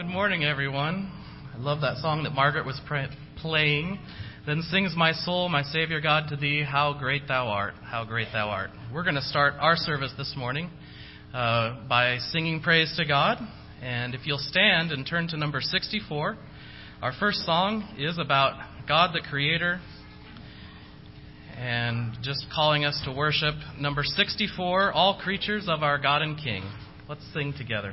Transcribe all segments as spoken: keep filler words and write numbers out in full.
morning, everyone. I love that song that Margaret was pr- playing. Then sings my soul, my Savior God, to thee, how great thou art, how great thou art. We're going to start our service this morning uh, by singing praise to God. And if you'll stand and turn to number sixty-four, our first song is about God the Creator and just calling us to worship. Number sixty-four, All Creatures of Our God and King. Let's sing together.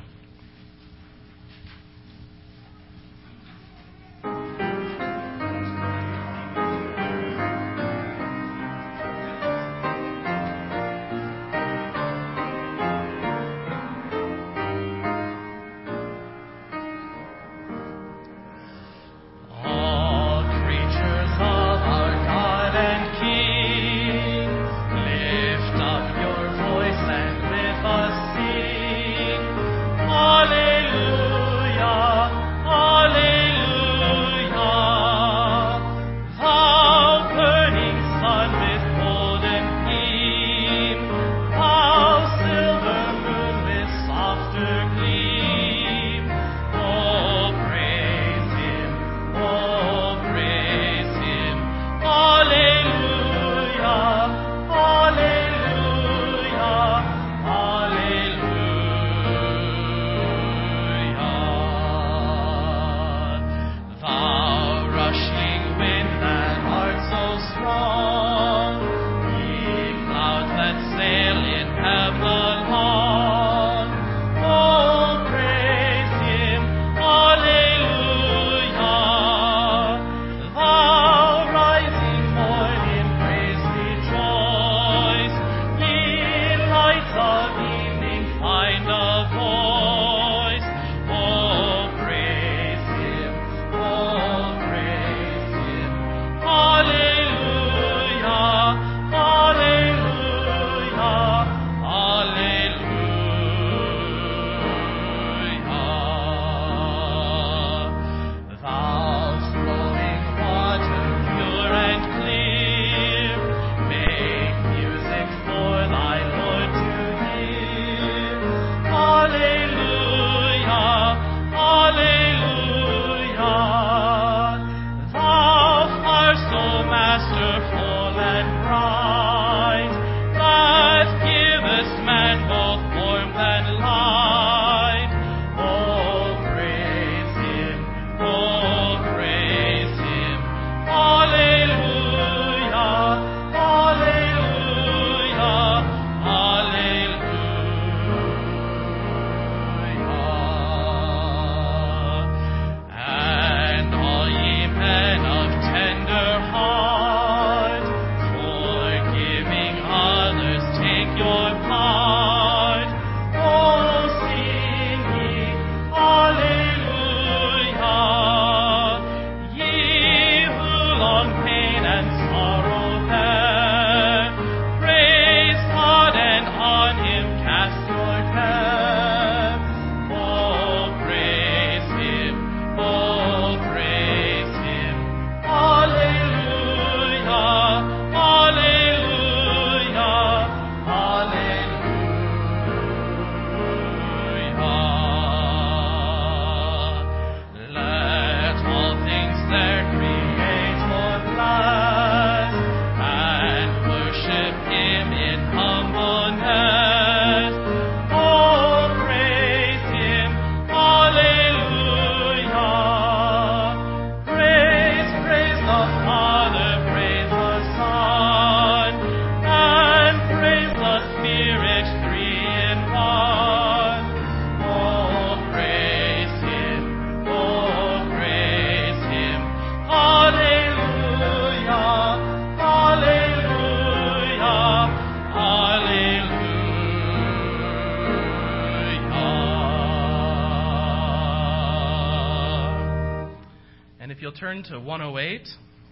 Turn to one oh eight,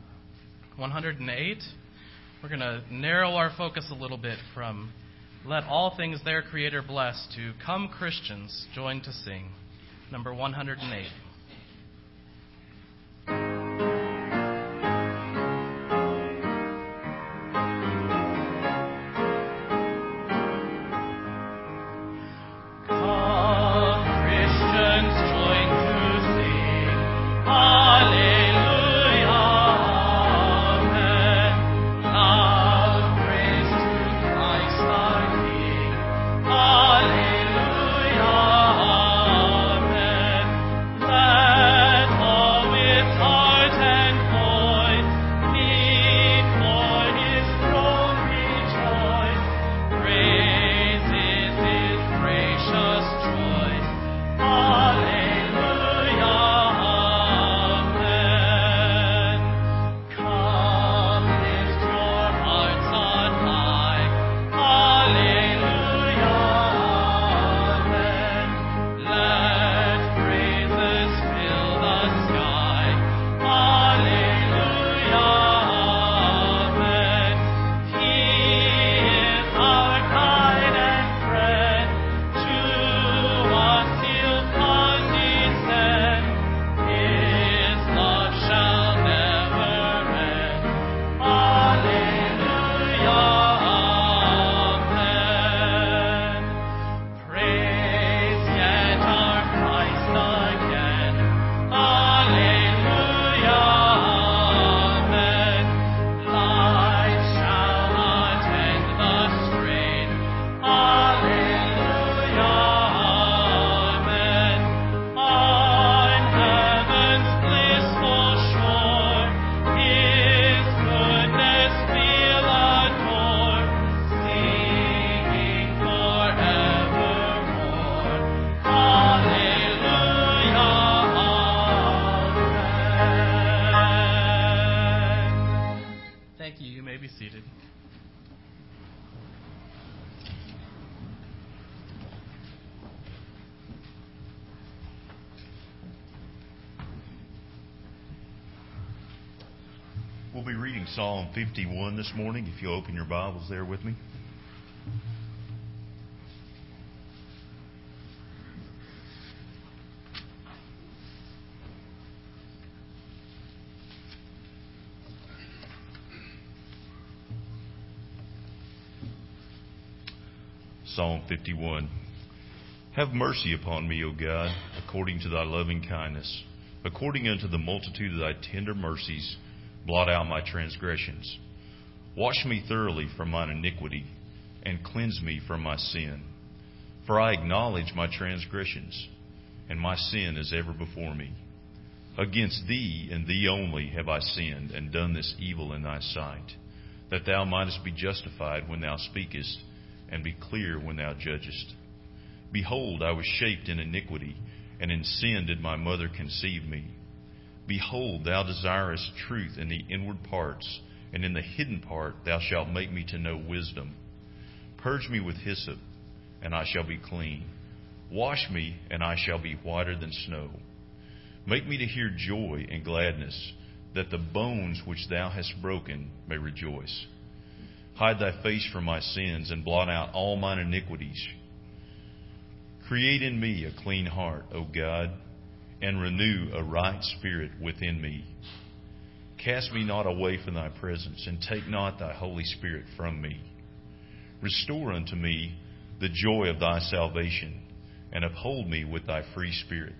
one oh eight. We're going to narrow our focus a little bit from Let All Things Their Creator Bless to Come Christians, Join to Sing, number one oh eight. Come Christians, join to We'll be reading Psalm fifty-one this morning. If you'll open your Bibles there with me. Psalm fifty-one. Have mercy upon me, O God, according to thy loving kindness. According unto the multitude of thy tender mercies, blot out my transgressions. Wash me thoroughly from mine iniquity, and cleanse me from my sin. For I acknowledge my transgressions, and my sin is ever before me. Against thee and thee only have I sinned, and done this evil in thy sight, that thou mightest be justified when thou speakest, and be clear when thou judgest. Behold, I was shaped in iniquity, and in sin did my mother conceive me. Behold, thou desirest truth in the inward parts, and in the hidden part thou shalt make me to know wisdom. Purge me with hyssop, and I shall be clean. Wash me, and I shall be whiter than snow. Make me to hear joy and gladness, that the bones which thou hast broken may rejoice. Hide thy face from my sins, and blot out all mine iniquities. Create in me a clean heart, O God, and renew a right spirit within me. Cast me not away from thy presence, and take not thy Holy Spirit from me. Restore unto me the joy of thy salvation, and uphold me with thy free spirit.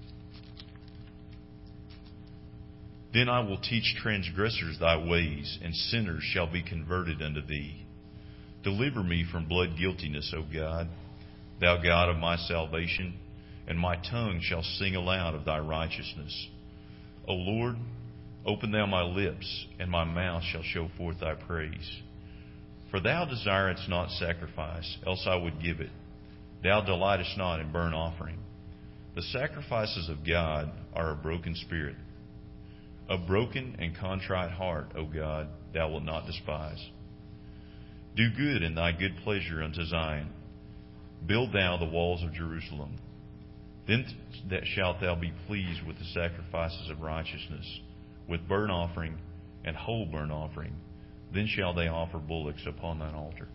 Then I will teach transgressors thy ways, and sinners shall be converted unto thee. Deliver me from blood guiltiness, O God, thou God of my salvation, and my tongue shall sing aloud of thy righteousness. O Lord, open thou my lips, and my mouth shall show forth thy praise. For thou desirest not sacrifice, else I would give it. Thou delightest not in burnt offering. The sacrifices of God are a broken spirit. A broken and contrite heart, O God, thou wilt not despise. Do good in thy good pleasure unto Zion. Build thou the walls of Jerusalem. Then that shalt thou be pleased with the sacrifices of righteousness, with burnt offering and whole burnt offering. Then shall they offer bullocks upon thine altar.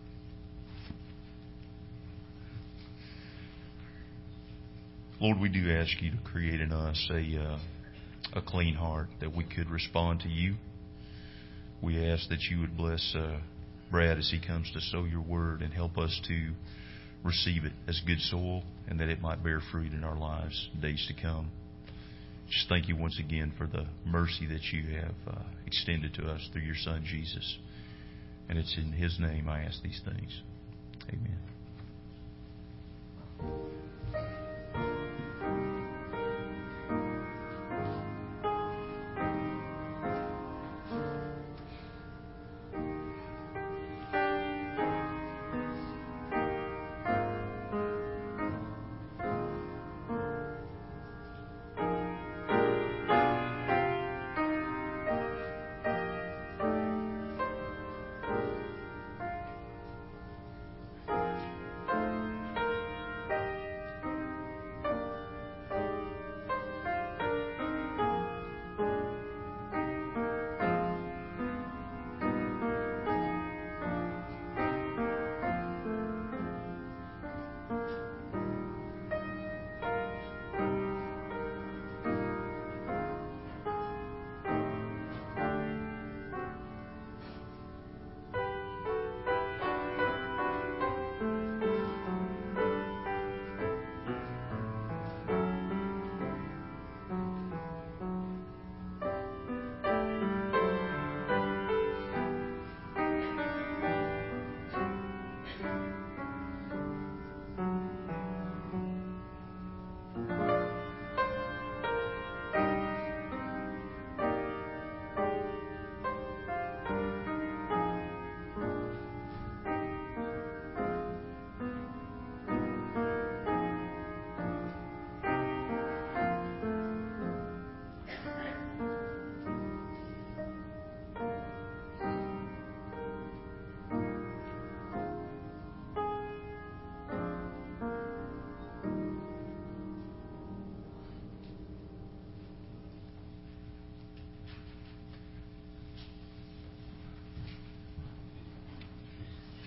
Lord, we do ask you to create in us a, uh, a clean heart, that we could respond to you. We ask that you would bless uh, Brad as he comes to sow your word, and help us to receive it as good soil, and that it might bear fruit in our lives days to come. Just thank you once again for the mercy that you have uh, extended to us through your Son, Jesus. And it's in his name I ask these things. Amen.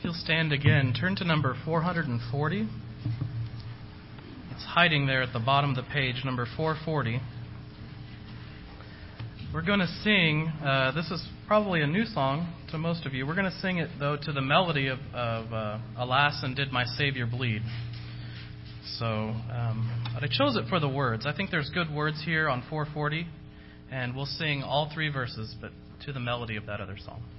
you'll stand again, turn to number four forty. It's hiding there at the bottom of the page, number four forty. We're going to sing, uh, this is probably a new song to most of you. We're going to sing it, though, to the melody of, of uh, Alas, and Did My Savior Bleed? So, um, but I chose it for the words. I think there's good words here on four forty, and we'll sing all three verses, but to the melody of that other song.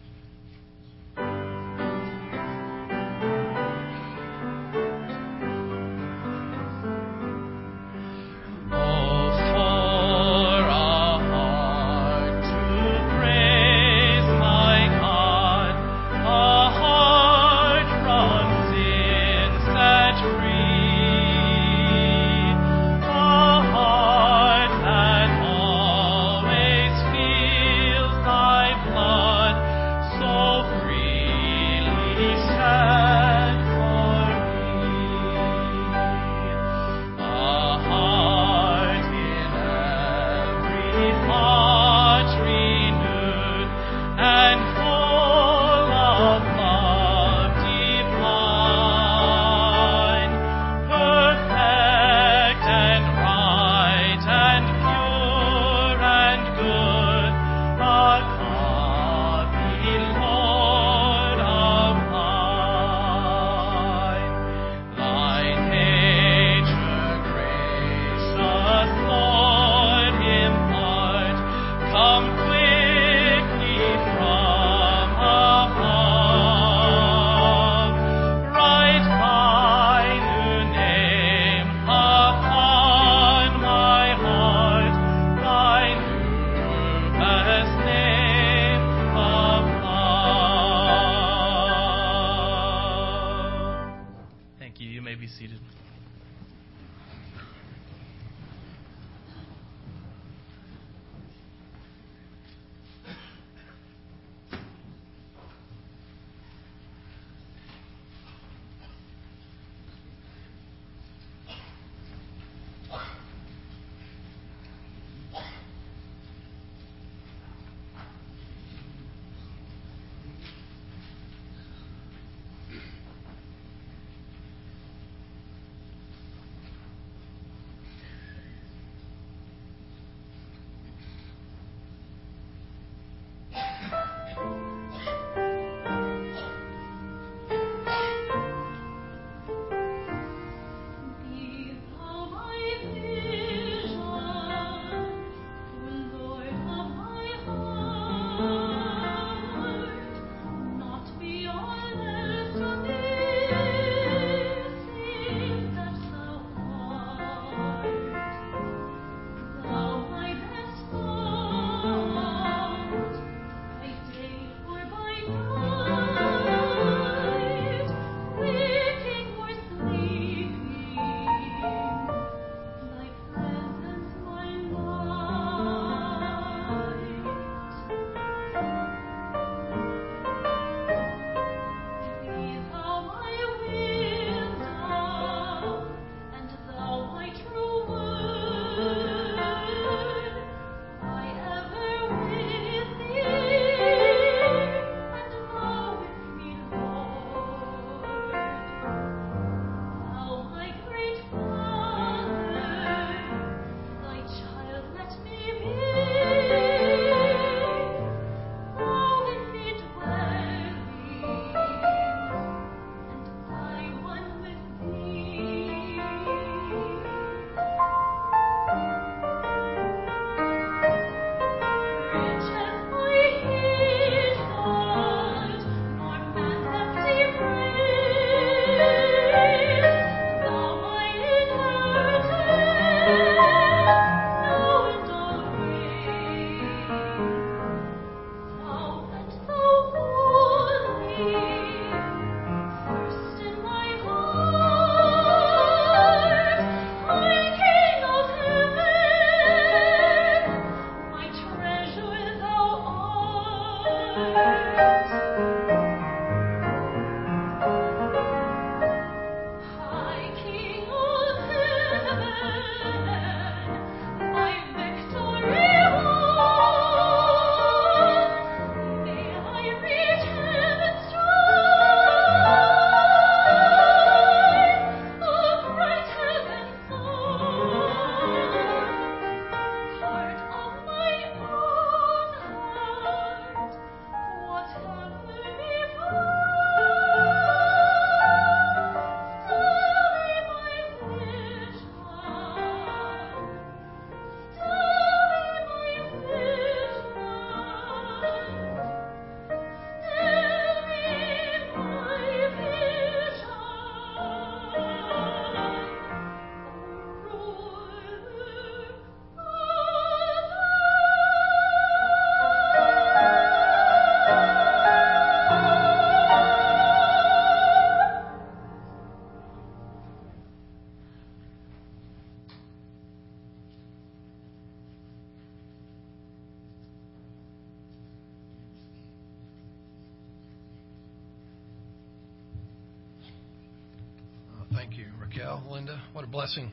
Raquel, Linda. What a blessing.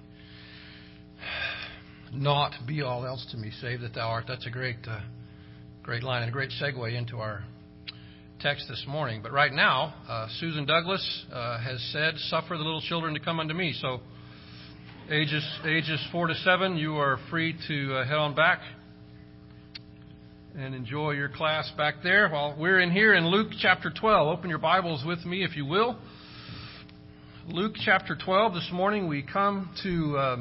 Not be all else to me, save that thou art. That's a great, uh, great line and a great segue into our text this morning. But right now, uh, Susan Douglas uh, has said, "Suffer the little children to come unto me." So, ages ages four to seven, you are free to uh, head on back and enjoy your class back there. While we're in here in Luke chapter twelve, open your Bibles with me, if you will. Luke chapter twelve. This morning we come to uh,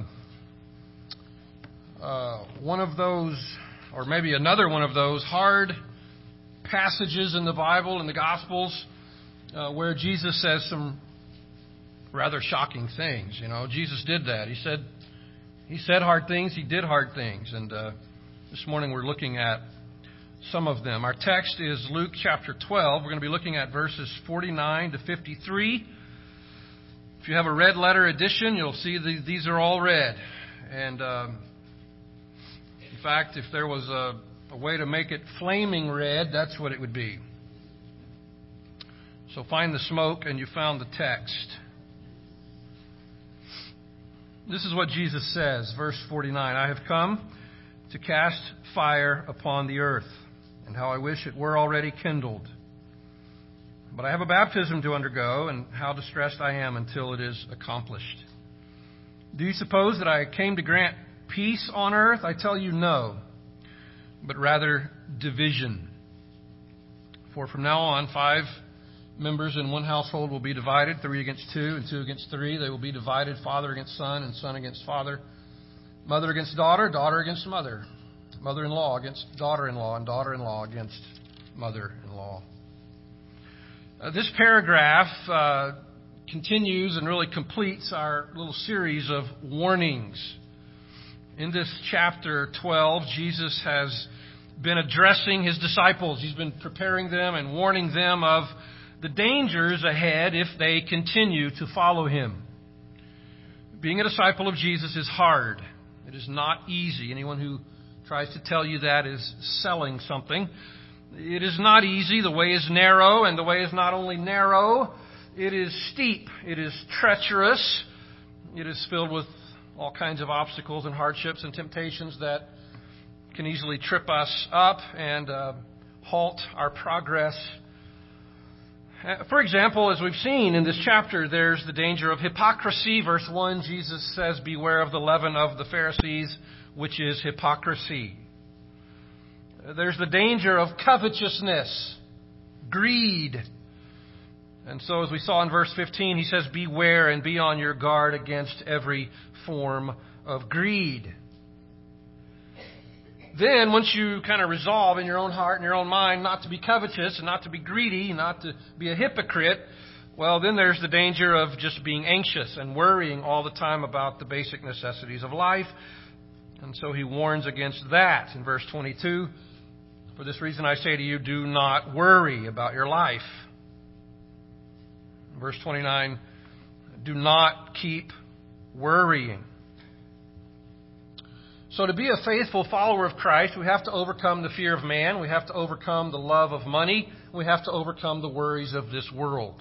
uh, one of those, or maybe another one of those hard passages in the Bible, in the Gospels, uh, where Jesus says some rather shocking things. You know, Jesus did that. He said, he said hard things. He did hard things. And uh, this morning we're looking at some of them. Our text is Luke chapter twelve. We're going to be looking at verses forty-nine to fifty-three. If you have a red letter edition, you'll see the, these are all red. And um, in fact, if there was a, a way to make it flaming red, that's what it would be. So find the smoke and you found the text. This is what Jesus says, verse forty-nine. "I have come to cast fire upon the earth, and how I wish it were already kindled. But I have a baptism to undergo, and how distressed I am until it is accomplished. Do you suppose that I came to grant peace on earth? I tell you no, but rather division. For from now on, five members in one household will be divided, three against two, and two against three. They will be divided, father against son, and son against father, mother against daughter, daughter against mother, mother-in-law against daughter-in-law, and daughter-in-law against mother-in-law." Uh, this paragraph uh, continues and really completes our little series of warnings. In this chapter twelve, Jesus has been addressing his disciples. He's been preparing them and warning them of the dangers ahead if they continue to follow him. Being a disciple of Jesus is hard. It is not easy. Anyone who tries to tell you that is selling something. It is not easy. The way is narrow, and the way is not only narrow, it is steep. It is treacherous. It is filled with all kinds of obstacles and hardships and temptations that can easily trip us up and uh, halt our progress. For example, as we've seen in this chapter, there's the danger of hypocrisy. Verse one, Jesus says, "Beware of the leaven of the Pharisees, which is hypocrisy." There's the danger of covetousness, greed. And so as we saw in verse fifteen, he says, "Beware and be on your guard against every form of greed." Then, once you kind of resolve in your own heart and your own mind not to be covetous and not to be greedy, not to be a hypocrite, well, then there's the danger of just being anxious and worrying all the time about the basic necessities of life. And so he warns against that in verse twenty-two. "For this reason I say to you, do not worry about your life." Verse twenty-nine, "Do not keep worrying." So to be a faithful follower of Christ, we have to overcome the fear of man. We have to overcome the love of money. We have to overcome the worries of this world.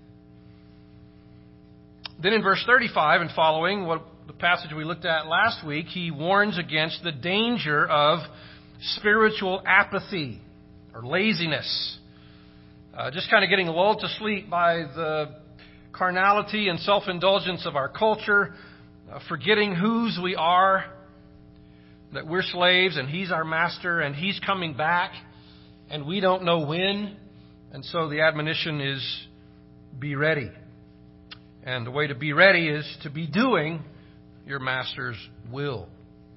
Then in verse thirty-five and following, what the passage we looked at last week, he warns against the danger of spiritual apathy or laziness. Uh, just kind of getting lulled to sleep by the carnality and self-indulgence of our culture, uh, forgetting whose we are, that we're slaves and he's our master and he's coming back and we don't know when. And so the admonition is be ready. And the way to be ready is to be doing your master's will.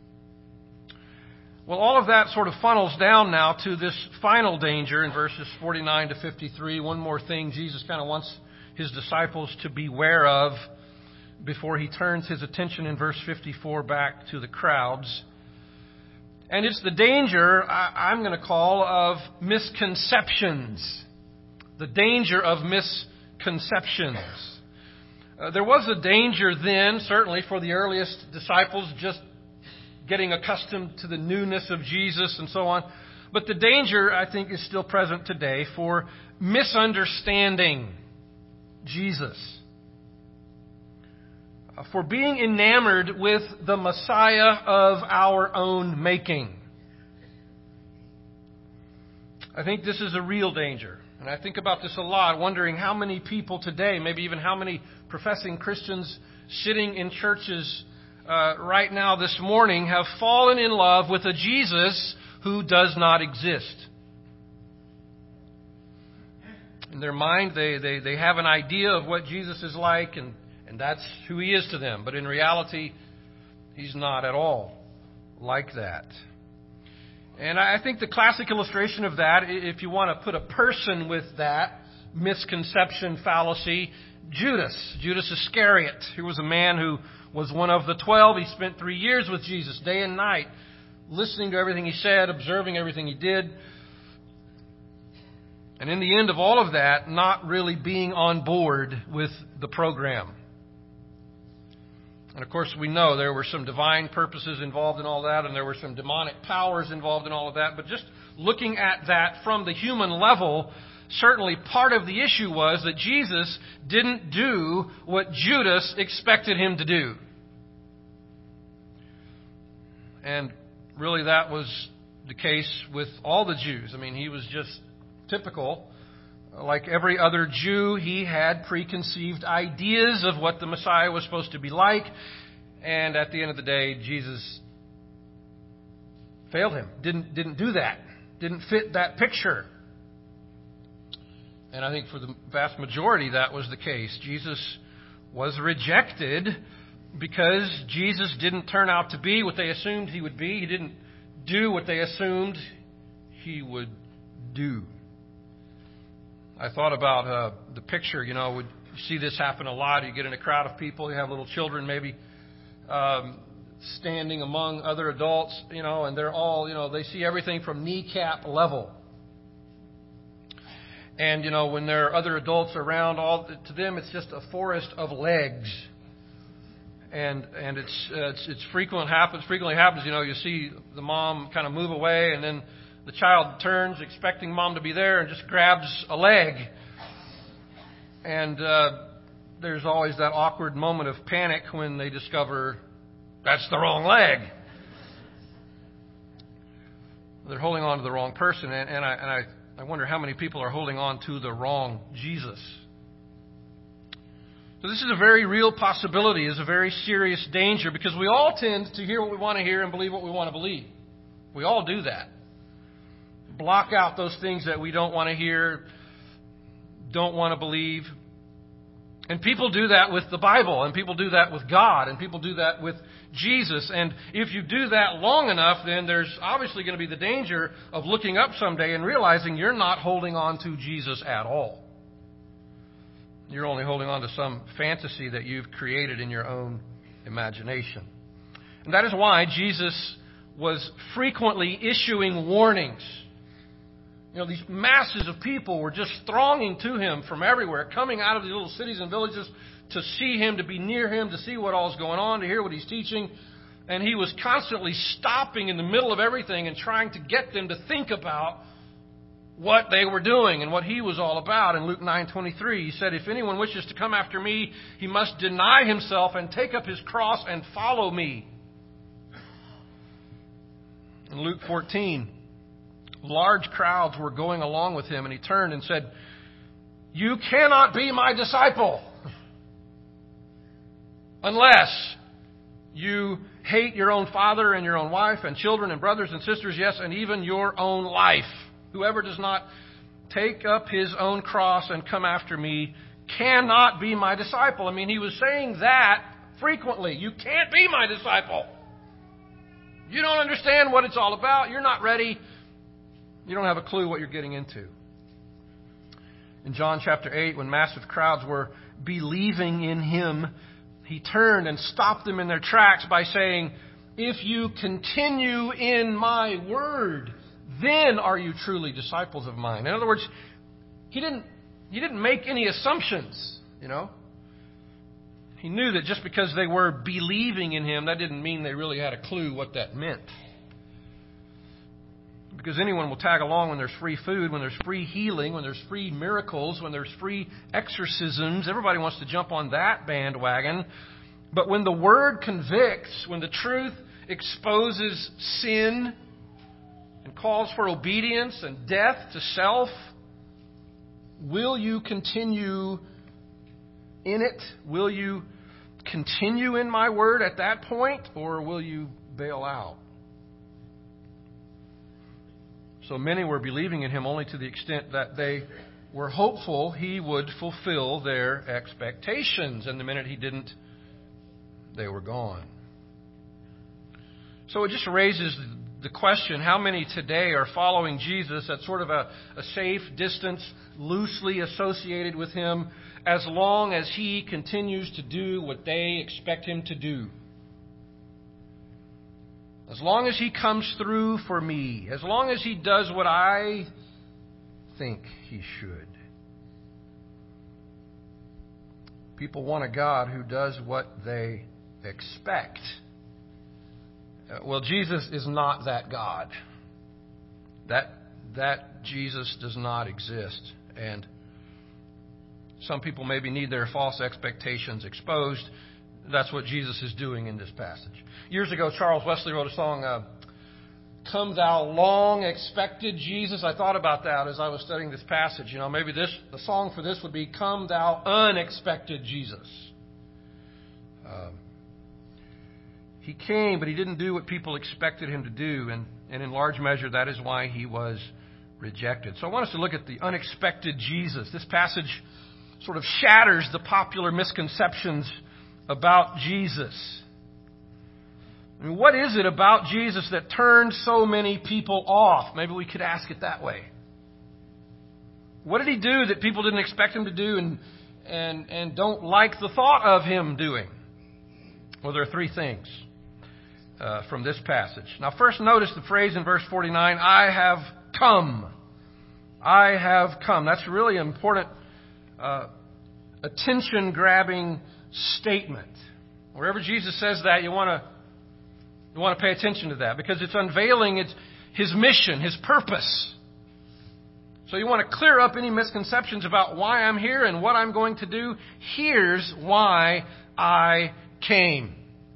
Well, all of that sort of funnels down now to this final danger in verses forty-nine to fifty-three. One more thing Jesus kind of wants his disciples to beware of before he turns his attention in verse fifty-four back to the crowds. And it's the danger I'm going to call of misconceptions. The danger of misconceptions. Uh, there was a danger then, certainly for the earliest disciples, just getting accustomed to the newness of Jesus and so on. But the danger, I think, is still present today for misunderstanding Jesus. for being enamored with the Messiah of our own making. I think this is a real danger. And I think about this a lot, wondering how many people today, maybe even how many professing Christians sitting in churches uh, right now this morning, have fallen in love with a Jesus who does not exist. In their mind, they, they, they have an idea of what Jesus is like, and, and that's who He is to them. But in reality, He's not at all like that. And I think the classic illustration of that, if you want to put a person with that misconception, fallacy, Judas. Judas Iscariot. He was a man who was one of the twelve. He spent three years with Jesus, day and night, listening to everything He said, observing everything He did. And in the end of all of that, not really being on board with the program. And of course, we know there were some divine purposes involved in all that, and there were some demonic powers involved in all of that. But just looking at that from the human level, certainly part of the issue was that Jesus didn't do what Judas expected Him to do. And really that was the case with all the Jews. I mean, he was just typical. Like every other Jew, he had preconceived ideas of what the Messiah was supposed to be like. And at the end of the day, Jesus failed him. Didn't, didn't do that. Didn't fit that picture. And I think for the vast majority, that was the case. Jesus was rejected because Jesus didn't turn out to be what they assumed He would be. He didn't do what they assumed He would do. I thought about uh, the picture, you know, would you see this happen a lot. You get in a crowd of people, you have little children maybe um, standing among other adults, you know, and they're all, you know, they see everything from kneecap level. And, you know, when there are other adults around, all to them it's just a forest of legs. And and it's uh, it's, it's frequent happens frequently happens, you know, you see the mom kind of move away, and then the child turns expecting mom to be there and just grabs a leg. And uh, there's always that awkward moment of panic when they discover that's the wrong leg. They're holding on to the wrong person. And, and, I, and I, I wonder how many people are holding on to the wrong Jesus. So this is a very real possibility, is a very serious danger, because we all tend to hear what we want to hear and believe what we want to believe. We all do that. Block out those things that we don't want to hear, don't want to believe. And people do that with the Bible, and people do that with God, and people do that with Jesus. And if you do that long enough, then there's obviously going to be the danger of looking up someday and realizing you're not holding on to Jesus at all. You're only holding on to some fantasy that you've created in your own imagination. And that is why Jesus was frequently issuing warnings. You know, these masses of people were just thronging to Him from everywhere, coming out of these little cities and villages to see Him, to be near Him, to see what all's going on, to hear what He's teaching. And He was constantly stopping in the middle of everything and trying to get them to think about what they were doing and what He was all about. In Luke nine twenty-three, He said, "If anyone wishes to come after me, he must deny himself and take up his cross and follow me." In Luke fourteen, large crowds were going along with Him, and He turned and said, "You cannot be my disciple unless you hate your own father and your own wife and children and brothers and sisters, yes, and even your own life. Whoever does not take up his own cross and come after me cannot be my disciple." I mean, He was saying that frequently. You can't be my disciple. You don't understand what it's all about. You're not ready. You don't have a clue what you're getting into. In John chapter eight, when massive crowds were believing in Him, He turned and stopped them in their tracks by saying, "If you continue in my word, then are you truly disciples of mine." In other words, He didn't, he didn't make any assumptions, you know. He knew that just because they were believing in Him, that didn't mean they really had a clue what that meant. Because anyone will tag along when there's free food, when there's free healing, when there's free miracles, when there's free exorcisms. Everybody wants to jump on that bandwagon. But when the Word convicts, when the truth exposes sin and calls for obedience and death to self, will you continue in it? Will you continue in my Word at that point, or will you bail out? So many were believing in Him only to the extent that they were hopeful He would fulfill their expectations. And the minute He didn't, they were gone. So it just raises the question, how many today are following Jesus at sort of a, a safe distance, loosely associated with Him, as long as He continues to do what they expect Him to do? As long as He comes through for me, as long as He does what I think He should. People want a God who does what they expect. Uh, well, Jesus is not that God. That that Jesus does not exist. And some people maybe need their false expectations exposed. That's what Jesus is doing in this passage. Years ago, Charles Wesley wrote a song, uh, Come Thou Long Expected Jesus. I thought about that as I was studying this passage. You know, maybe this the song for this would be Come Thou Unexpected Jesus. Um, he came, but He didn't do what people expected Him to do. And, and in large measure, that is why He was rejected. So I want us to look at the unexpected Jesus. This passage sort of shatters the popular misconceptions about Jesus. I mean, what is it about Jesus that turned so many people off? Maybe we could ask it that way. What did He do that people didn't expect Him to do and and and don't like the thought of Him doing? Well, there are three things uh, from this passage. Now, first notice the phrase in verse forty-nine, I have come. I have come. That's a really important uh, attention-grabbing statement. Wherever Jesus says that, you want to you want to pay attention to that because it's unveiling it's His mission, His purpose. So you want to clear up any misconceptions about why I'm here and what I'm going to do. Here's why I came.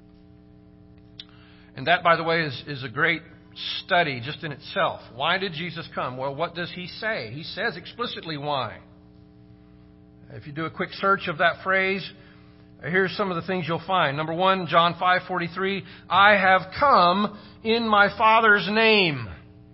And that, by the way, is, is a great study just in itself. Why did Jesus come? Well, what does He say? He says explicitly why. If you do a quick search of that phrase, here's some of the things you'll find. Number one, John five forty-three, I have come in my Father's name.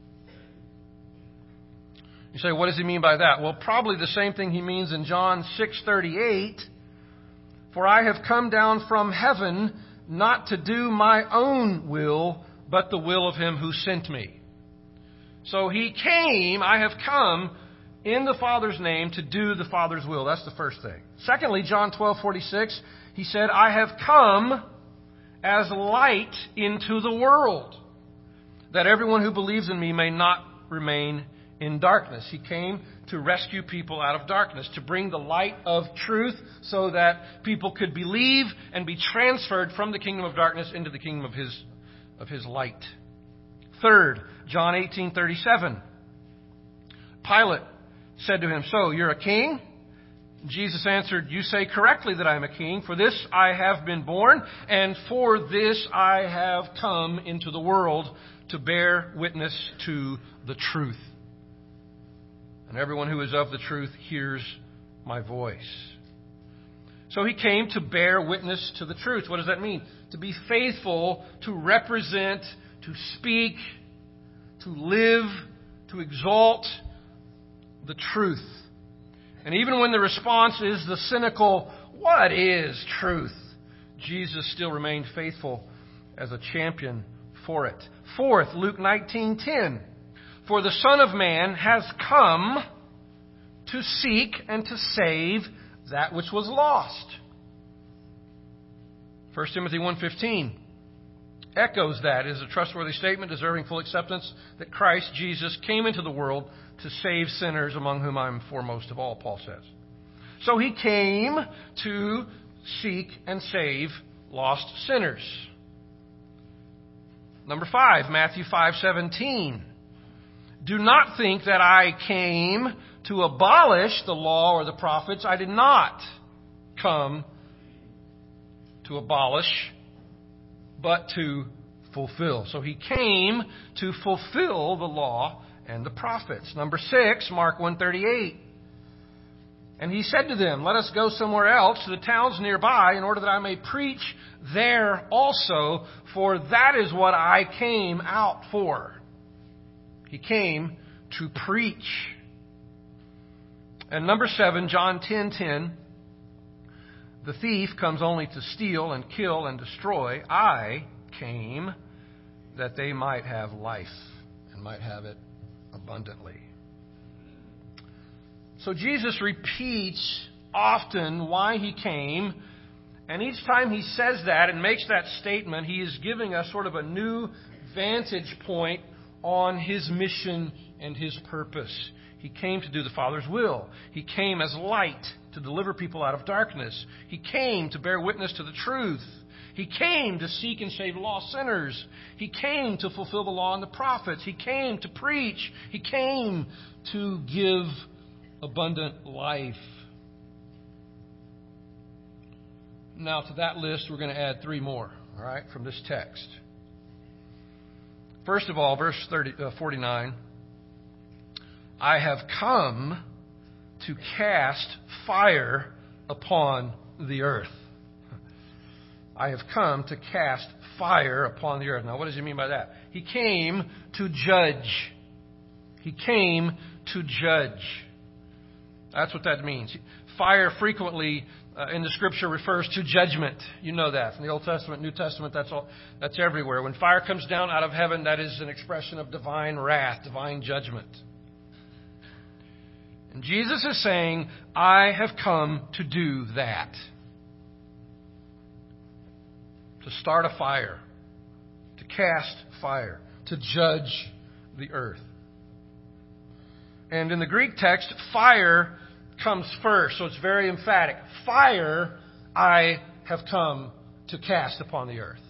You say, what does He mean by that? Well, probably the same thing He means in John six thirty-eight. For I have come down from heaven not to do my own will, but the will of Him who sent me. So He came, I have come in the Father's name to do the Father's will. That's the first thing. Secondly, John twelve forty-six, He said, I have come as light into the world, that everyone who believes in me may not remain in darkness. He came to rescue people out of darkness, to bring the light of truth so that people could believe and be transferred from the kingdom of darkness into the kingdom of His, of His light. Third, John eighteen thirty-seven, Pilate said to Him, so you're a king? Jesus answered, you say correctly that I am a king. For this I have been born, and for this I have come into the world, to bear witness to the truth. And everyone who is of the truth hears my voice. So He came to bear witness to the truth. What does that mean? To be faithful, to represent, to speak, to live, to exalt the truth. And even when the response is the cynical, what is truth? Jesus still remained faithful as a champion for it. Fourth, Luke nineteen ten. For the Son of Man has come to seek and to save that which was lost. First Timothy one fifteen echoes that. It is a trustworthy statement deserving full acceptance that Christ Jesus came into the world to save sinners, among whom I am foremost of all, Paul says. So He came to seek and save lost sinners. Number five, Matthew five seventeen. Do not think that I came to abolish the law or the prophets. I did not come to to abolish, but to fulfill. So he came to fulfill the law and the prophets. Number six, Mark one thirty-eight. And he said to them, let us go somewhere else to the towns nearby in order that I may preach there also, for that is what I came out for. He came to preach. And number seven, John ten ten. The thief comes only to steal and kill and destroy. I came that they might have life and might have it abundantly. So Jesus repeats often why he came, and each time he says that and makes that statement, he is giving us sort of a new vantage point on his mission and his purpose. He came to do the Father's will. He came as light to deliver people out of darkness. He came to bear witness to the truth. He came to seek and save lost sinners. He came to fulfill the law and the prophets. He came to preach. He came to give abundant life. Now, to that list, we're going to add three more, all right, from this text. First of all, verse thirty, uh, forty-nine. I have come to cast fire upon the earth. I have come to cast fire upon the earth. Now, what does he mean by that? He came to judge. He came to judge. That's what that means. Fire frequently uh, in the Scripture refers to judgment. You know that. From the Old Testament, New Testament, that's all. That's everywhere. When fire comes down out of heaven, that is an expression of divine wrath, divine judgment. And Jesus is saying, I have come to do that. To start a fire. To cast fire. To judge the earth. And in the Greek text, fire comes first, so it's very emphatic. Fire I have come to cast upon the earth.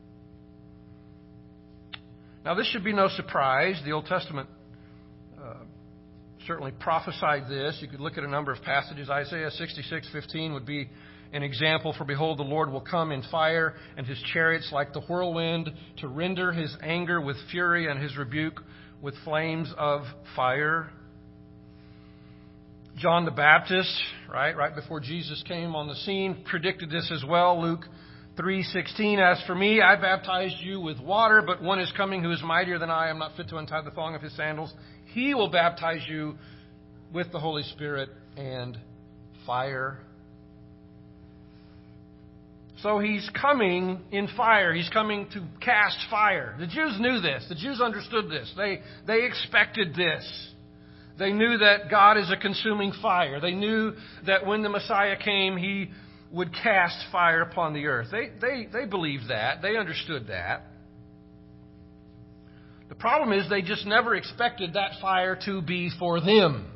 Now, this should be no surprise. The Old Testament uh, certainly prophesied this. You could look at a number of passages. Isaiah sixty-six fifteen would be an example. For behold, the Lord will come in fire, and his chariots like the whirlwind, to render his anger with fury and his rebuke with flames of fire. John the Baptist, right, right before Jesus came on the scene, predicted this as well. Luke three sixteen, as for me, I baptized you with water, but one is coming who is mightier than I. I am not fit to untie the thong of his sandals. He will baptize you with the Holy Spirit and fire. So he's coming in fire. He's coming to cast fire. The Jews knew this. The Jews understood this. They, they expected this. They knew that God is a consuming fire. They knew that when the Messiah came, he would cast fire upon the earth. They, they, they believed that. They understood that. The problem is they just never expected that fire to be for them,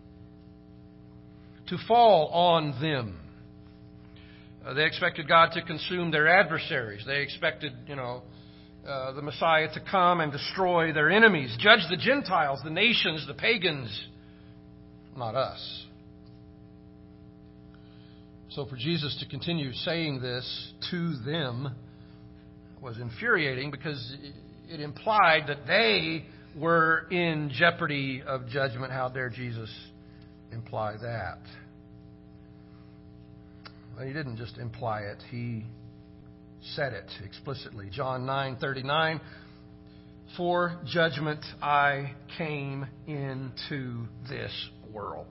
to fall on them. Uh, they expected God to consume their adversaries. They expected, you know, uh, the Messiah to come and destroy their enemies, judge the Gentiles, the nations, the pagans, not us. So for Jesus to continue saying this to them was infuriating, because it implied that they were in jeopardy of judgment. How dare Jesus imply that? Well, he didn't just imply it. He said it explicitly. John nine thirty-nine, for judgment I came into this world.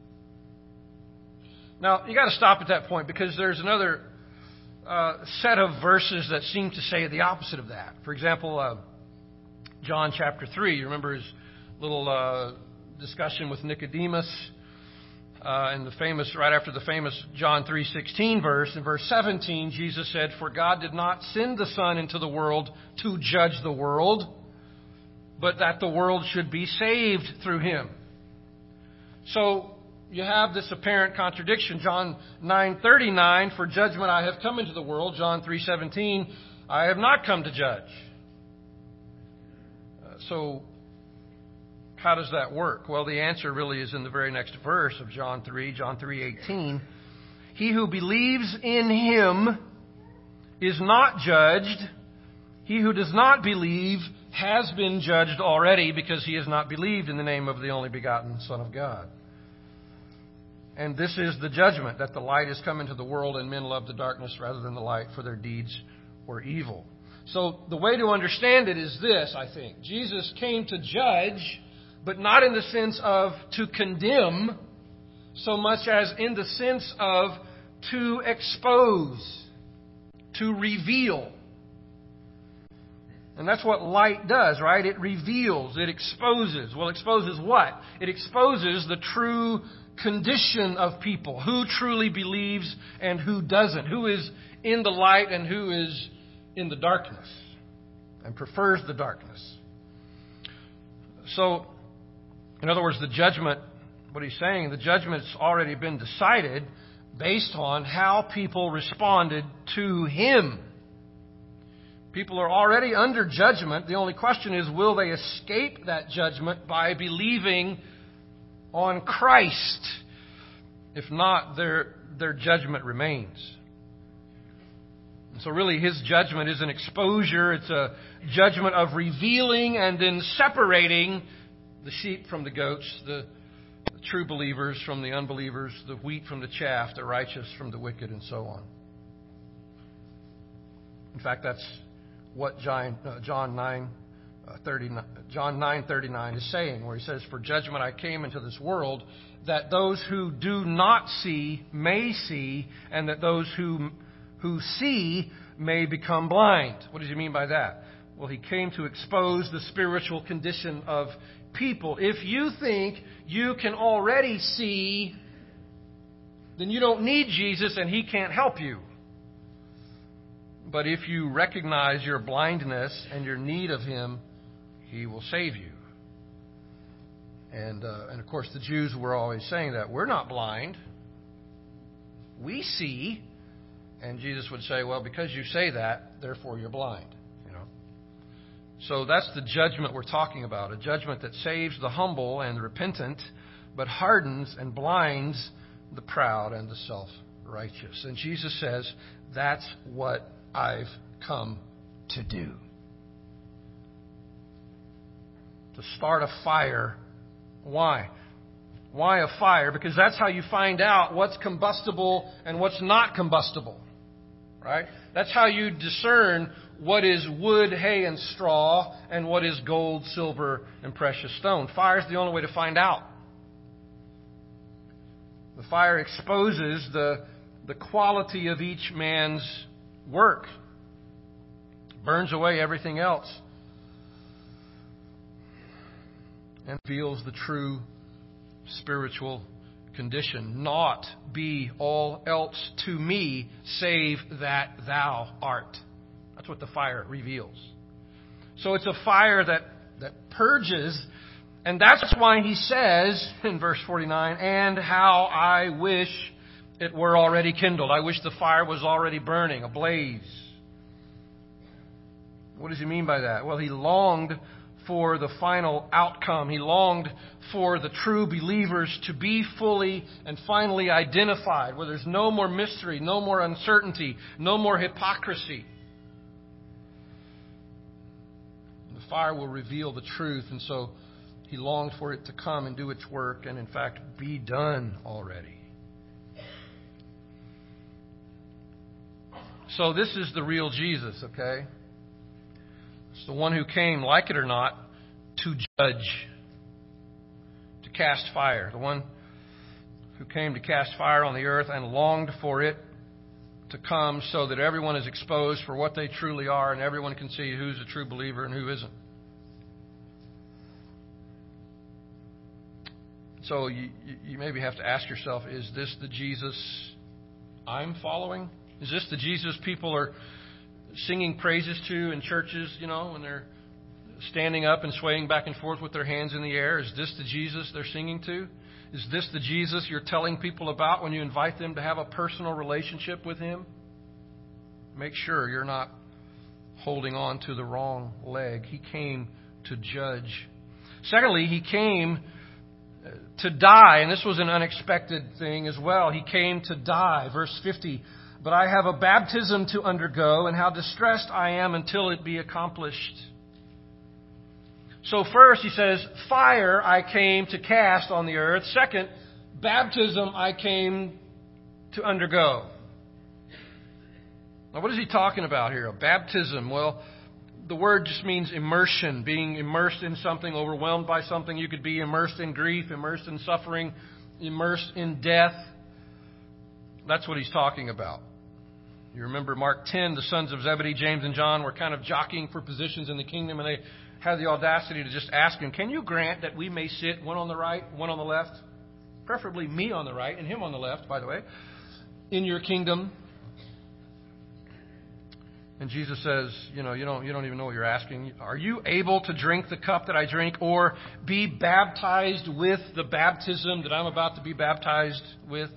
Now, you got to stop at that point, because there's another uh, set of verses that seem to say the opposite of that. For example, uh, John chapter three. You remember his little uh, discussion with Nicodemus, uh, and the famous right after the famous John three sixteen verse. In verse seventeen, Jesus said, "For God did not send the Son into the world to judge the world, but that the world should be saved through him." So you have this apparent contradiction. John nine thirty-nine, for judgment I have come into the world. John three seventeen, I have not come to judge. Uh, so how does that work? Well, the answer really is in the very next verse of John three, John three eighteen. He who believes in him is not judged. He who does not believe has been judged already because he has not believed in the name of the only begotten Son of God. And this is the judgment, that the light has come into the world and men love the darkness rather than the light, for their deeds were evil. So the way to understand it is this, I think. Jesus came to judge, but not in the sense of to condemn, so much as in the sense of to expose, to reveal. And that's what light does, right? It reveals, it exposes. Well, exposes what? It exposes the true condition of people. Who truly believes and who doesn't. Who is in the light and who is in the darkness and prefers the darkness. So, in other words, the judgment, what he's saying, the judgment's already been decided based on how people responded to him. People are already under judgment. The only question is, will they escape that judgment by believing on Christ? If not, their, their judgment remains. And so really his judgment is an exposure. It's a judgment of revealing and then separating the sheep from the goats, the, the true believers from the unbelievers, the wheat from the chaff, the righteous from the wicked, and so on. In fact, that's what John, uh, John nine thirty-nine, John nine thirty-nine is saying, where he says, "For judgment I came into this world, that those who do not see may see, and that those who who see may become blind." What does he mean by that? Well, he came to expose the spiritual condition of people. If you think you can already see, then you don't need Jesus and he can't help you. But if you recognize your blindness and your need of him, he will save you. And, uh, and of course, the Jews were always saying that. We're not blind. We see. And Jesus would say, well, because you say that, therefore you're blind. You know. So that's the judgment we're talking about. A judgment that saves the humble and the repentant, but hardens and blinds the proud and the self-righteous. And Jesus says, that's what I've come to do. To start a fire. Why? Why a fire? Because that's how you find out what's combustible and what's not combustible. Right? That's how you discern what is wood, hay, and straw, and what is gold, silver, and precious stone. Fire is the only way to find out. The fire exposes the, the quality of each man's work. Burns away everything else. And reveals the true spiritual condition. Naught be all else to me save that thou art. That's what the fire reveals. So it's a fire that, that purges. And that's why he says in verse forty-nine, and how I wish it were already kindled. I wish the fire was already burning, ablaze. What does he mean by that? Well, he longed for the final outcome. He longed for the true believers to be fully and finally identified, where there's no more mystery, no more uncertainty, no more hypocrisy. The fire will reveal the truth, and so he longed for it to come and do its work and, in fact, be done already. So this is the real Jesus, okay? It's the one who came, like it or not, to judge, to cast fire. The one who came to cast fire on the earth and longed for it to come so that everyone is exposed for what they truly are and everyone can see who's a true believer and who isn't. So you, you maybe have to ask yourself, is this the Jesus I'm following? Is this the Jesus people are singing praises to in churches, you know, when they're standing up and swaying back and forth with their hands in the air? Is this the Jesus they're singing to? Is this the Jesus you're telling people about when you invite them to have a personal relationship with him? Make sure you're not holding on to the wrong leg. He came to judge. Secondly, he came to die, and this was an unexpected thing as well. He came to die. Verse fifty, but I have a baptism to undergo, and how distressed I am until it be accomplished. So first, he says, fire I came to cast on the earth. Second, baptism I came to undergo. Now, what is he talking about here? A baptism. Well, the word just means immersion, being immersed in something, overwhelmed by something. You could be immersed in grief, immersed in suffering, immersed in death. That's what he's talking about. You remember Mark ten, the sons of Zebedee, James and John, were kind of jockeying for positions in the kingdom, and they had the audacity to just ask him, can you grant that we may sit one on the right, one on the left? Preferably me on the right and him on the left, by the way, in your kingdom. And Jesus says, you know, you don't, you don't even know what you're asking. Are you able to drink the cup that I drink, or be baptized with the baptism that I'm about to be baptized with?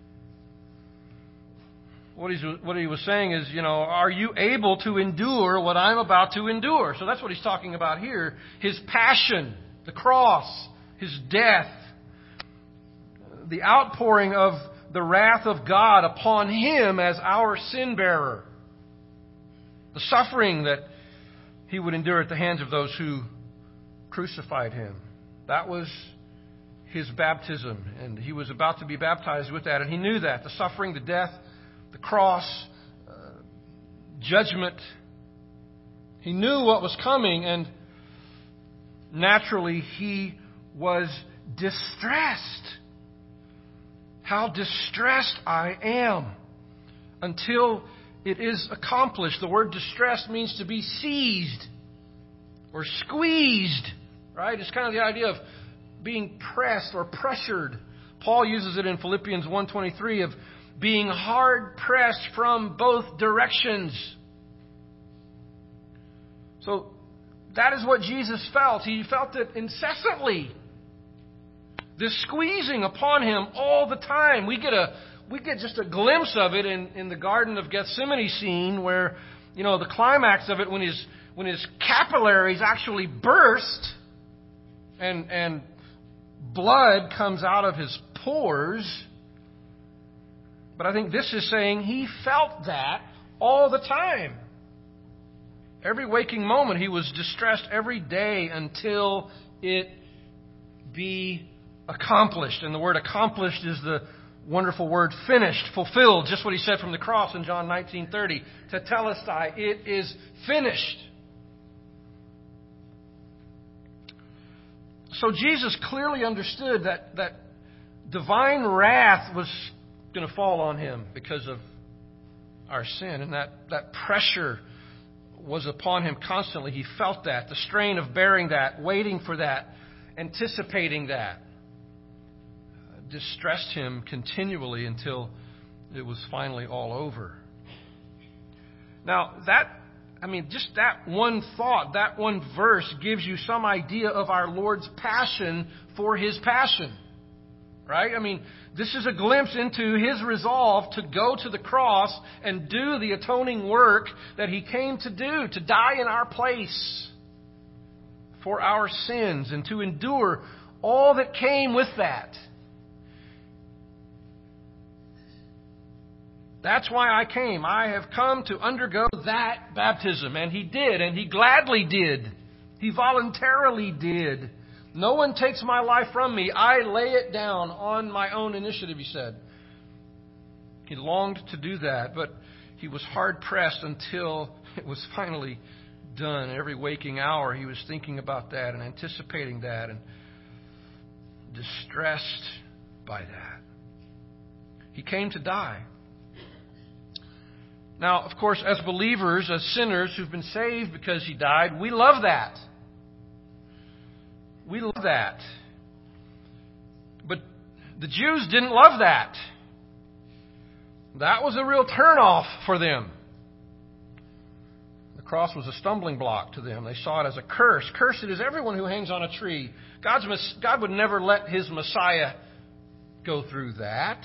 What, he's, what he was saying is, you know, are you able to endure what I'm about to endure? So that's what he's talking about here. His passion, the cross, his death, the outpouring of the wrath of God upon him as our sin bearer. The suffering that he would endure at the hands of those who crucified him. That was his baptism. And he was about to be baptized with that. And he knew that. The suffering, the death, the cross, uh, judgment. He knew what was coming. And naturally, he was distressed. How distressed I am until it is accomplished. The word distressed means to be seized or squeezed, right? It's kind of the idea of being pressed or pressured. Paul uses it in Philippians one twenty-three of being hard pressed from both directions. So that is what Jesus felt. He felt it incessantly. This squeezing upon him all the time. We get a We get just a glimpse of it in, in the Garden of Gethsemane scene where, you know, the climax of it when his when his capillaries actually burst and and blood comes out of his pores. But I think this is saying he felt that all the time. Every waking moment he was distressed every day until it be accomplished. And the word accomplished is the wonderful word finished, fulfilled, just what he said from the cross in John nineteen thirty. Tetelestai, it is finished. So Jesus clearly understood that, that divine wrath was going to fall on him because of our sin. And that, that pressure was upon him constantly. He felt that, the strain of bearing that, waiting for that, anticipating that. Distressed him continually until it was finally all over. Now, that, I mean, just that one thought, that one verse gives you some idea of our Lord's passion for his passion. Right? I mean, this is a glimpse into his resolve to go to the cross and do the atoning work that he came to do, to die in our place for our sins and to endure all that came with that. That's why I came. I have come to undergo that baptism. And he did, and he gladly did. He voluntarily did. No one takes my life from me. I lay it down on my own initiative, he said. He longed to do that, but he was hard-pressed until it was finally done. Every waking hour he was thinking about that and anticipating that and distressed by that. He came to die. Now, of course, as believers, as sinners who've been saved because he died, we love that. We love that. But the Jews didn't love that. That was a real turnoff for them. The cross was a stumbling block to them. They saw it as a curse. Cursed is everyone who hangs on a tree. God's, God would never let his Messiah go through that.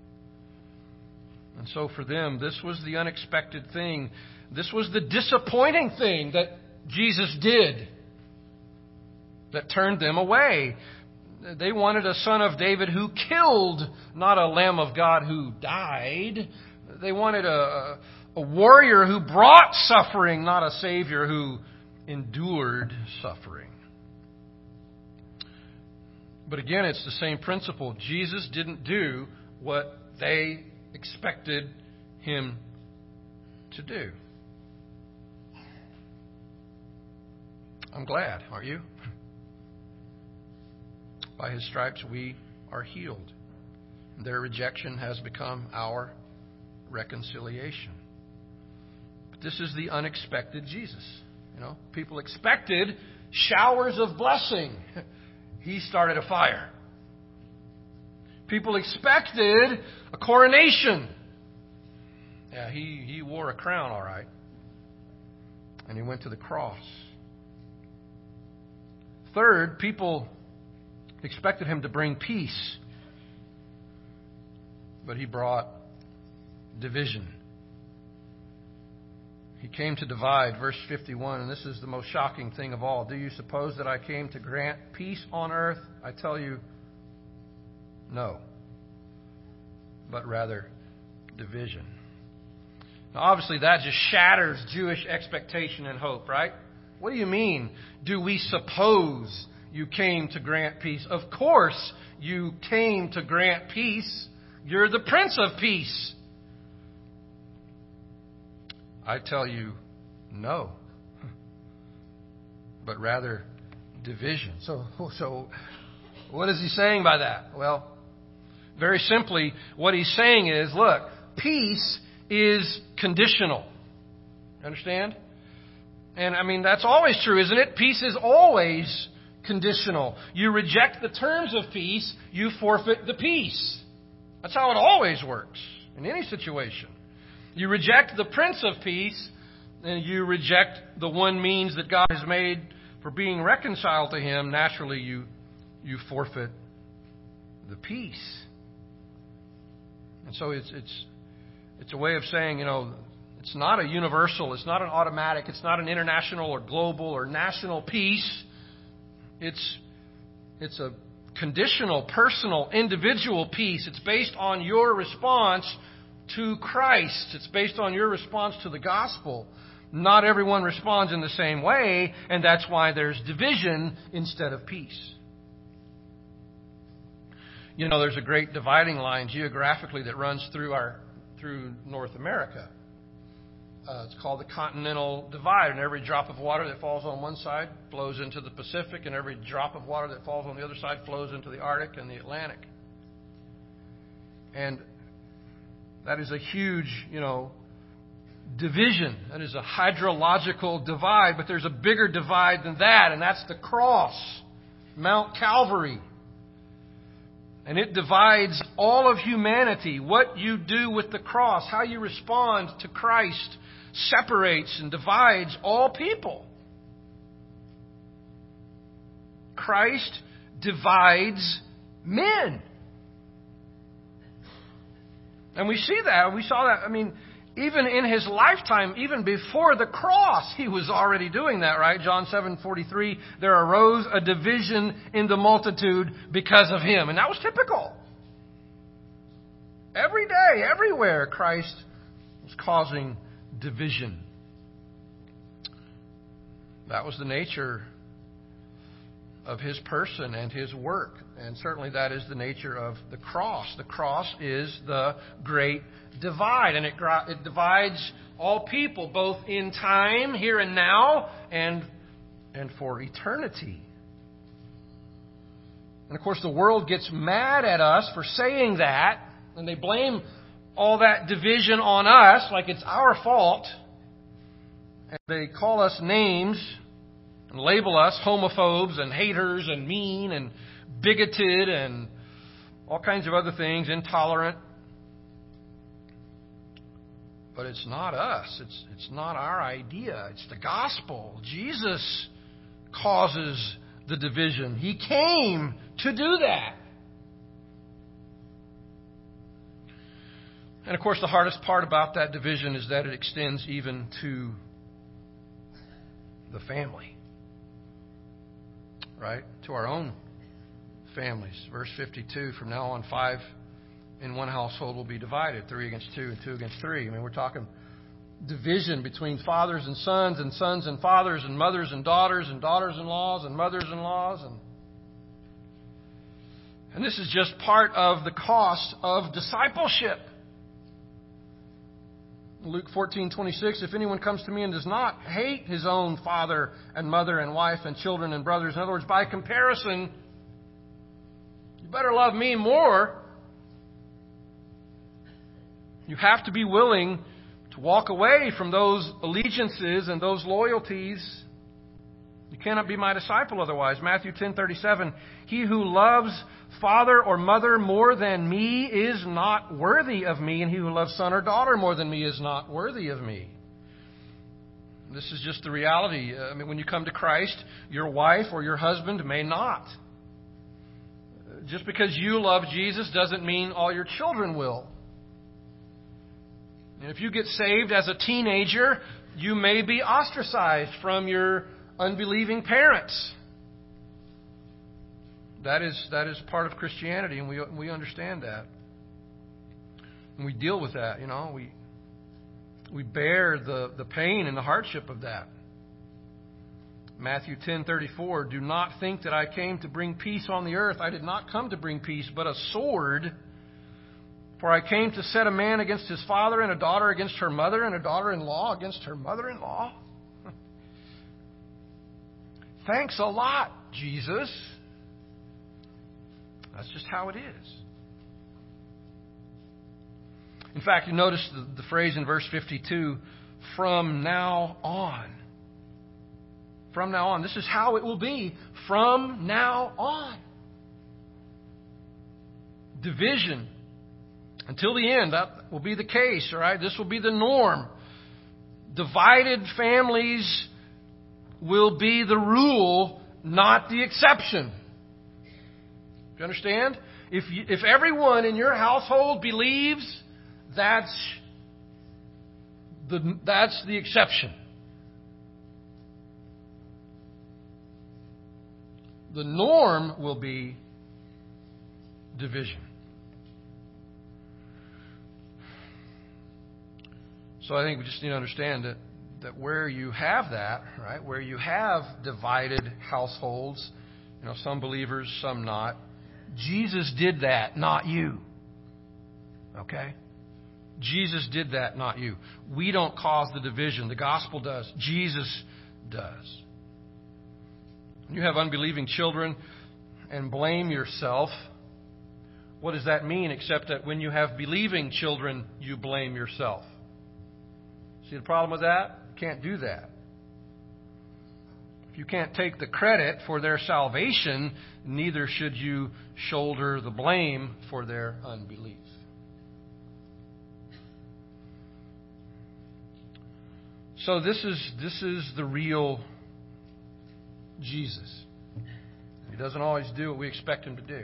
And so for them, this was the unexpected thing. This was the disappointing thing that Jesus did that turned them away. They wanted a son of David who killed, not a Lamb of God who died. they wanted a, a warrior who brought suffering, not a Savior who endured suffering. But again, it's the same principle. Jesus didn't do what they expected him to do. I'm glad, aren't you? By his stripes we are healed. Their rejection has become our reconciliation. But this is the unexpected Jesus. You know, people expected showers of blessing. He started a fire. People expected a coronation. Yeah, he, he wore a crown, all right. And he went to the cross. Third, people expected him to bring peace. But he brought division. He came to divide, verse fifty-one, and this is the most shocking thing of all. Do you suppose that I came to grant peace on earth? I tell you, no. But rather, division. Now, obviously, that just shatters Jewish expectation and hope, right? What do you mean, do we suppose you came to grant peace? Of course you came to grant peace. You're the Prince of Peace. I tell you, no. But rather, division. So, so what is he saying by that? Well, very simply, what he's saying is, look, peace is conditional. Understand? And I mean, that's always true, isn't it? Peace is always conditional. You reject the terms of peace, you forfeit the peace. That's how it always works in any situation. You reject the Prince of Peace, and you reject the one means that God has made for being reconciled to Him. Naturally, you you forfeit the peace. And so it's it's it's a way of saying, you know, it's not a universal, it's not an automatic, it's not an international or global or national peace. It's it's a conditional, personal, individual peace. It's based on your response to Christ. It's based on your response to the gospel. Not everyone responds in the same way, and that's why there's division instead of peace. You know, there's a great dividing line geographically that runs through our through North America. Uh, it's called the Continental Divide, and every drop of water that falls on one side flows into the Pacific, and every drop of water that falls on the other side flows into the Arctic and the Atlantic. And that is a huge, you know, division. That is a hydrological divide, but there's a bigger divide than that, and that's the cross, Mount Calvary. And it divides all of humanity. What you do with the cross, how you respond to Christ, separates and divides all people. Christ divides men. And we see that. We saw that. I mean, even in his lifetime, even before the cross, he was already doing that, right? John seven forty-three, there arose a division in the multitude because of him. And that was typical. Every day, everywhere, Christ was causing division. That was the nature of his person and his work. And certainly that is the nature of the cross. The cross is the great divide. And it, it divides all people, both in time, here and now, and, and for eternity. And of course the world gets mad at us for saying that. And they blame all that division on us like it's our fault. And they call us names and label us homophobes and haters and mean and bigoted and all kinds of other things, intolerant. But it's not us. It's, it's not our idea. It's the gospel. Jesus causes the division. He came to do that. And of course, the hardest part about that division is that it extends even to the family. Right? To our own families. Verse fifty-two, from now on five in one household will be divided, three against two and two against three. I mean, we're talking division between fathers and sons and sons and fathers and mothers and daughters and daughters-in-laws and mothers-in-laws. And, and this is just part of the cost of discipleship. Luke fourteen twenty-six, if anyone comes to me and does not hate his own father and mother and wife and children and brothers, in other words, by comparison, you better love me more. You have to be willing to walk away from those allegiances and those loyalties. You cannot be my disciple otherwise. Matthew ten thirty-seven, he who loves father or mother more than me is not worthy of me, and he who loves son or daughter more than me is not worthy of me. This is just the reality. I mean, when you come to Christ, your wife or your husband may not. Just because you love Jesus doesn't mean all your children will. And if you get saved as a teenager, you may be ostracized from your unbelieving parents. That is that is part of Christianity, and we we understand that. And we deal with that, you know. We we bear the, the pain and the hardship of that. Matthew ten thirty-four, do not think that I came to bring peace on the earth. I did not come to bring peace, but a sword. For I came to set a man against his father, and a daughter against her mother, and a daughter-in-law against her mother-in-law. Thanks a lot, Jesus. That's just how it is. In fact, you notice the, the phrase in verse fifty-two, from now on. From now on. This is how it will be from now on. Division. Until the end, that will be the case, all right? This will be the norm. Divided families will be the rule, not the exception. Do you understand? If you, if everyone in your household believes, that's the that's the exception. The norm will be division. So I think we just need to understand that, that where you have that, right, where you have divided households, you know, some believers, some not, Jesus did that, not you. Okay? Jesus did that, not you. We don't cause the division. The gospel does. Jesus does. When you have unbelieving children and blame yourself, what does that mean except that when you have believing children, you blame yourself? See the problem with that? You can't do that. If you can't take the credit for their salvation, neither should you shoulder the blame for their unbelief. So this is this is the real Jesus. He doesn't always do what we expect him to do.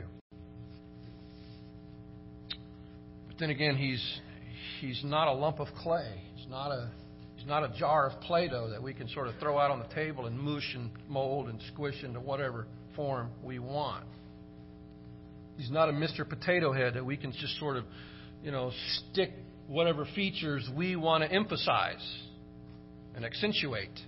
But then again, he's he's not a lump of clay. He's not a he's not a jar of Play-Doh that we can sort of throw out on the table and mush and mold and squish into whatever form we want. He's not a Mister Potato Head that we can just sort of, you know, stick whatever features we want to emphasize and accentuate.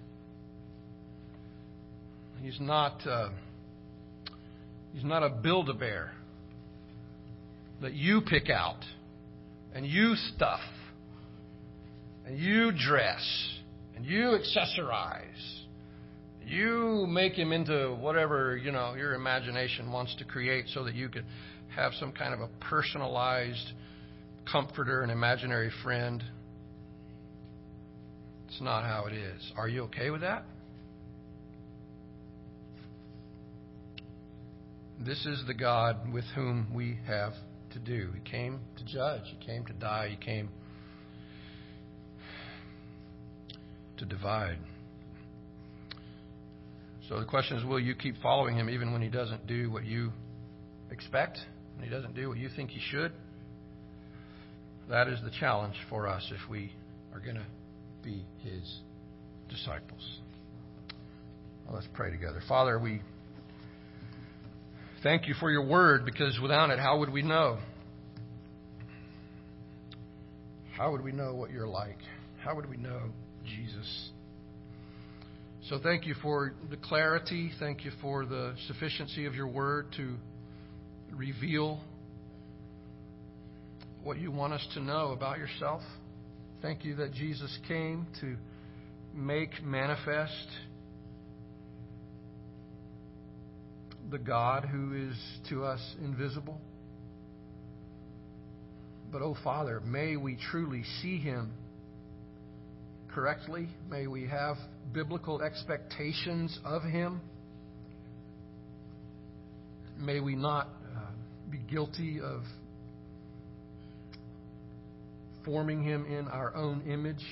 He's not uh, he's not a Build-A-Bear that you pick out and you stuff and you dress and you accessorize. You make him into whatever, you know, your imagination wants to create so that you could have some kind of a personalized comforter, an imaginary friend. It's not how it is. Are you okay with that? This is the God with whom we have to do. He came to judge. He came to die. He came to divide. So the question is, will you keep following him even when he doesn't do what you expect? When he doesn't do what you think he should? That is the challenge for us if we are going to be his disciples. Well, let's pray together. Father, we thank you for your word, because without it, how would we know? How would we know what you're like? How would we know Jesus? So thank you for the clarity. Thank you for the sufficiency of your word to reveal what you want us to know about yourself. Thank you that Jesus came to make manifest the God who is to us invisible. But, oh Father, may we truly see Him correctly. May we have biblical expectations of Him. May we not uh, be guilty of forming Him in our own image.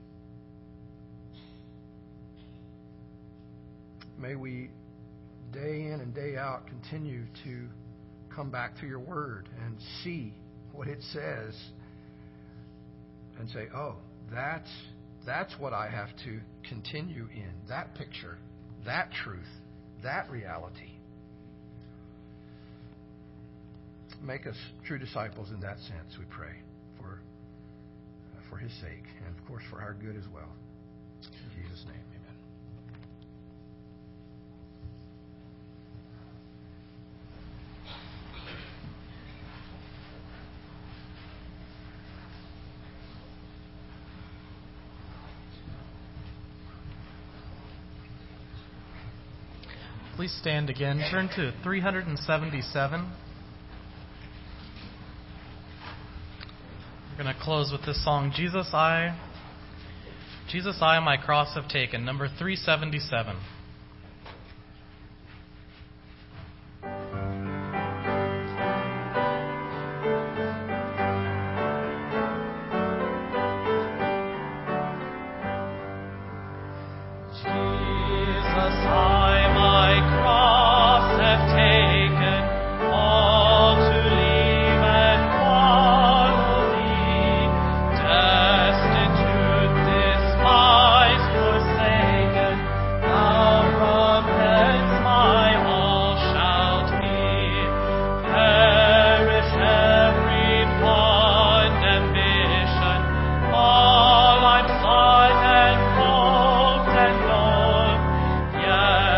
May we, day in and day out, continue to come back to your word and see what it says and say, oh, that's that's what I have to continue in. That picture, that truth, that reality. Make us true disciples in that sense, we pray, for, for His sake and, of course, for our good as well. In Jesus' name, amen. Please stand again. Turn to three seventy-seven. We're going to close with this song, Jesus, I, Jesus, I my cross have taken, number three seventy-seven. Yeah.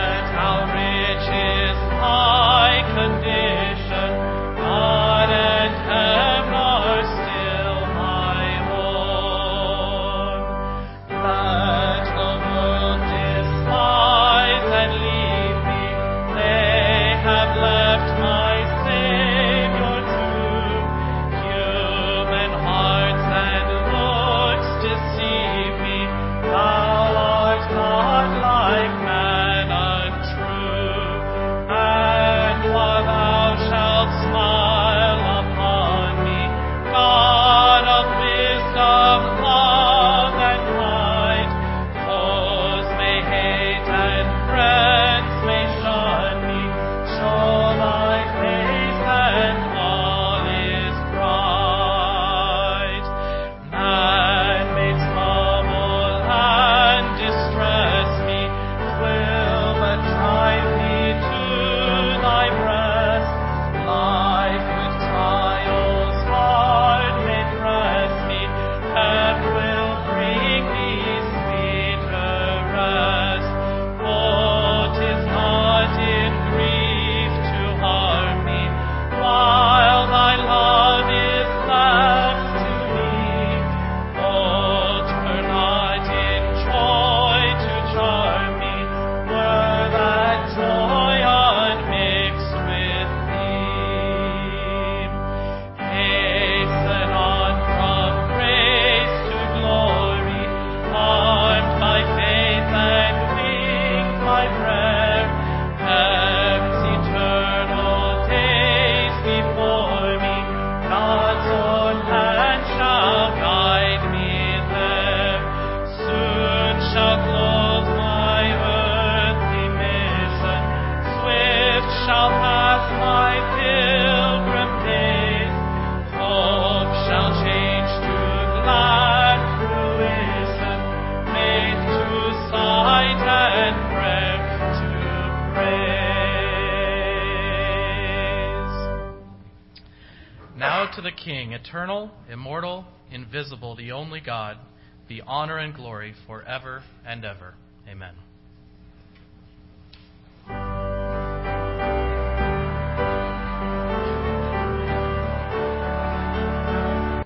Now to the King, eternal, immortal, invisible, the only God, be honor and glory forever and ever. Amen.